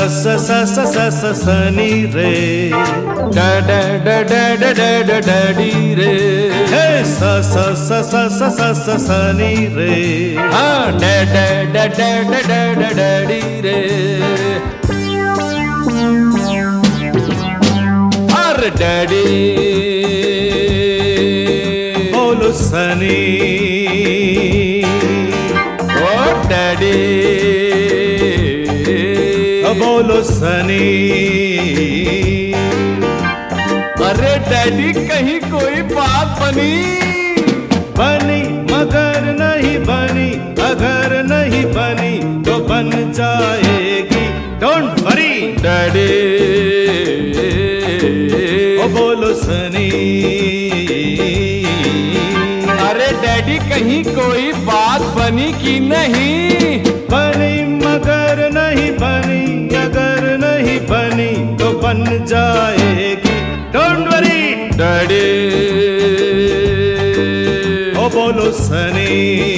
सनी रे, डैडी रे, सनी रे, हाँ डैडी रे, अरे डैडी बोलो सनी, ओ डैडी बोलो सनी। अरे डैडी कहीं कोई बात बनी मगर नहीं बनी, अगर नहीं बनी तो बन जाएगी, डोंट वरी डैडी, ओ बोलो सनी। अरे डैडी कहीं कोई बात बनी कि नहीं? बनी मगर नहीं बनी, अगर नहीं बनी तो बन जाएगी, डोंट वरी डैडी, ओ बोलो सनी।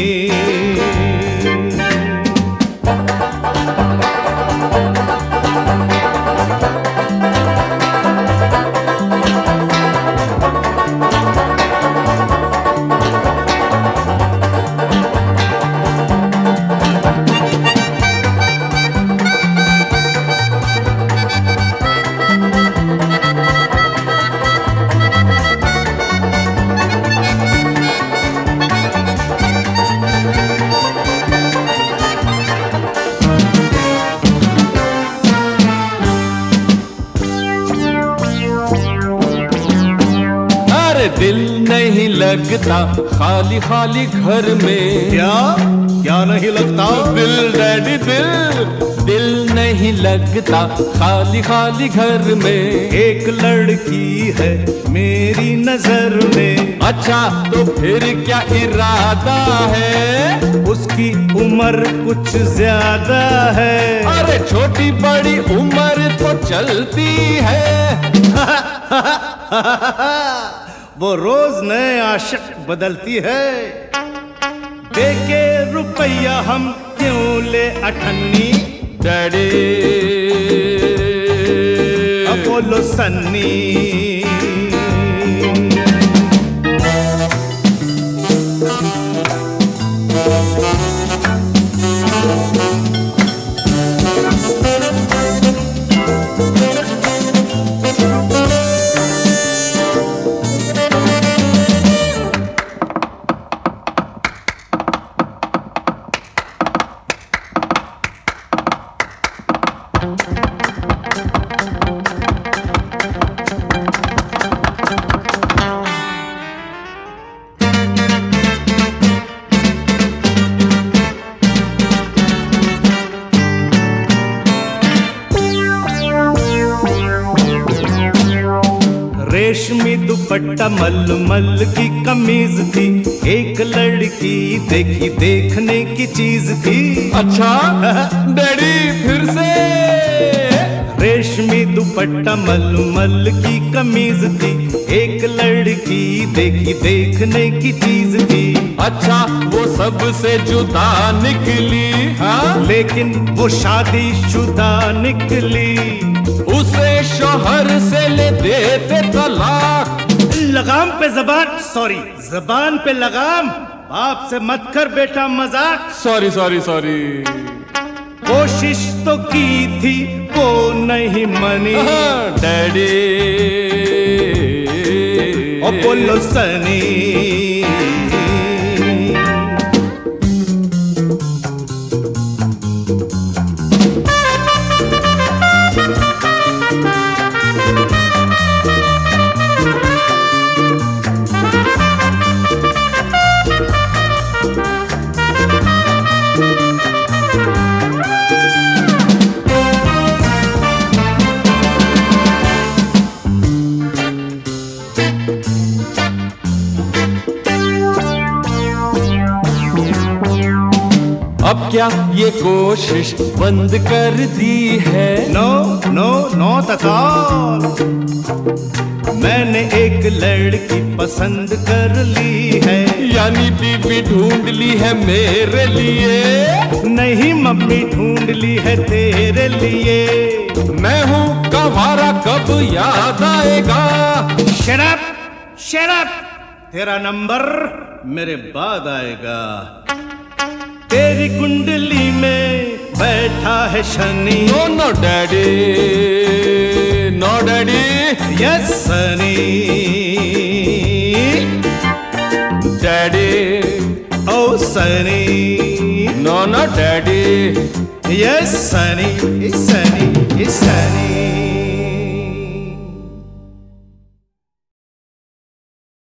दिल नहीं लगता खाली खाली घर में। क्या नहीं लगता? दिल डैडी दिल नहीं लगता खाली खाली घर में। एक लड़की है मेरी नजर में। अच्छा तो फिर क्या इरादा है? उसकी उम्र कुछ ज्यादा है। अरे छोटी बड़ी उम्र तो चलती है। वो रोज नए आशिक बदलती है। देके रुपया हम क्यों ले अठन्नी? डैडी बोलो सन्नी। रेशमी दुपट्टा मलमल की कमीज थी। एक लड़की देखी देखने की चीज थी। अच्छा डैडी फिर से। रेशमी दुपट्टा मलमल की कमीज थी। एक लड़की देखी देखने की चीज थी। अच्छा वो सबसे जुदा निकली। हाँ लेकिन वो शादीशुदा निकली। उसे शोहर से ले देते तलाक। लगाम पे जबान, सॉरी जबान पे लगाम। बाप से मत कर बेटा मजाक। सॉरी। कोशिश तो की थी वो नहीं मनी। डैडी ओ बोलो सनी। अब क्या ये कोशिश बंद कर दी है? No not all. मैंने एक लड़की पसंद कर ली है। यानी बीवी ढूंढ ली है मेरे लिए। नहीं मम्मी ढूंढ ली है तेरे लिए। मैं हूँ कवारा कब याद आएगा। शट अप, शट अप, तेरा नंबर मेरे बाद आएगा। तेरी कुंडली में बैठा है Shani. No no daddy, no daddy. Yes Sunny, daddy. Oh Sunny, no no daddy. Yes Sunny, Sunny, Sunny.